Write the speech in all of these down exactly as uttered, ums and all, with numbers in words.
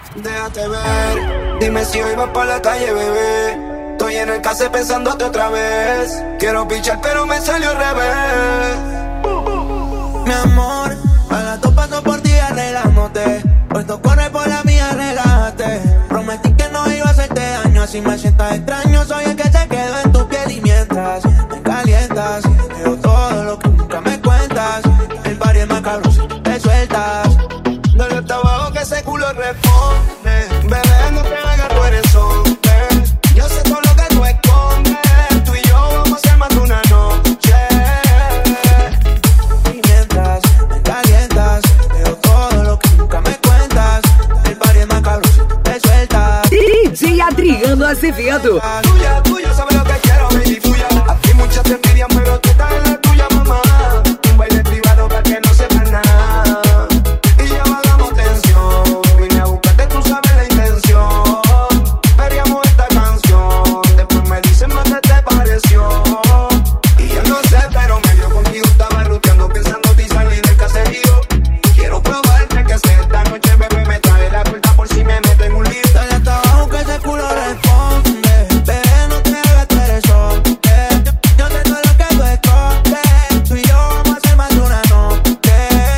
Déjate ver, dime si hoy vas pa' la calle, bebé. Estoy en el case pensándote otra vez. Quiero pichar pero me salió al revés. Mi amor, a las dos paso por ti arreglándote. Puesto corre por la mía, relájate. Prometí que no iba a hacerte daño. Así me sientas extraño, soy el que se quedó en tu piel. Y mientras me calientas, veo todo lo que nunca me cuentas. El party es más cabrón si tú te sueltas. Dale hasta abajo que ese culo responde. Bebé, no te hagas, tú eres hombre. Yo sé todo lo que tú escondes. Tú y yo vamos a hacer más de una noche. Y mientras me calientas, veo todo lo que nunca me cuentas. El party es más cabrón si tú te sueltas. D J Adriano Azevedo. Tuya, tuya, sabes lo que quiero, baby, tuya. A ti muchas te envidian, pero tú estás en la tuya, mamá. Un baile privado para que no sepa nada. Y ya bajamos tensión. Vine a buscarte, tú sabes la intención. Veríamos esta canción. Después me dicen más que te pareció. Y yo no sé, pero medio contigo estaba ruteando, pensándote y salir del caserío. Quiero probarte que sé esta noche, bebé, me trae la puerta por si me meto en un lío. Dale hasta abajo que ese culo responde. Bebé, no te hagas, tú eres hombre. Yo sé todo lo que tú escondes. Tú y yo vamos a hacer más de una noche.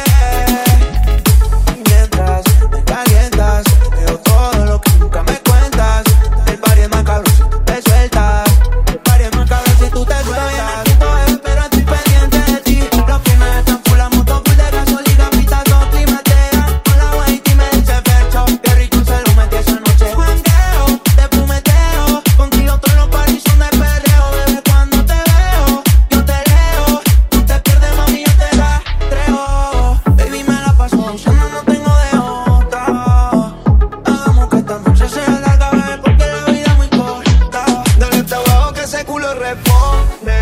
Y mientras me calientas, veo todo lo que nunca me cuentas. El party es más cabrón si tú te sueltas. El party es más cabrón si tú te sueltas. Pero estoy pendiente de ti. Los fines están full, la moto full de gasolina. Pita dos climateras. Con la guayita y me dice pecho. Qué rico se lo metí esa noche. Juangueo, te prometeo. Contigo todos los parties son de perreo. Bebé, cuando te veo, yo te leo. Tú te pierdes, mami, yo te rastreo. Baby, me la paso usando, no tengo de otra. Hagamos que esta noche sea larga, bebé, porque la vida es muy corta. Dale hasta abajo que ese culo responde.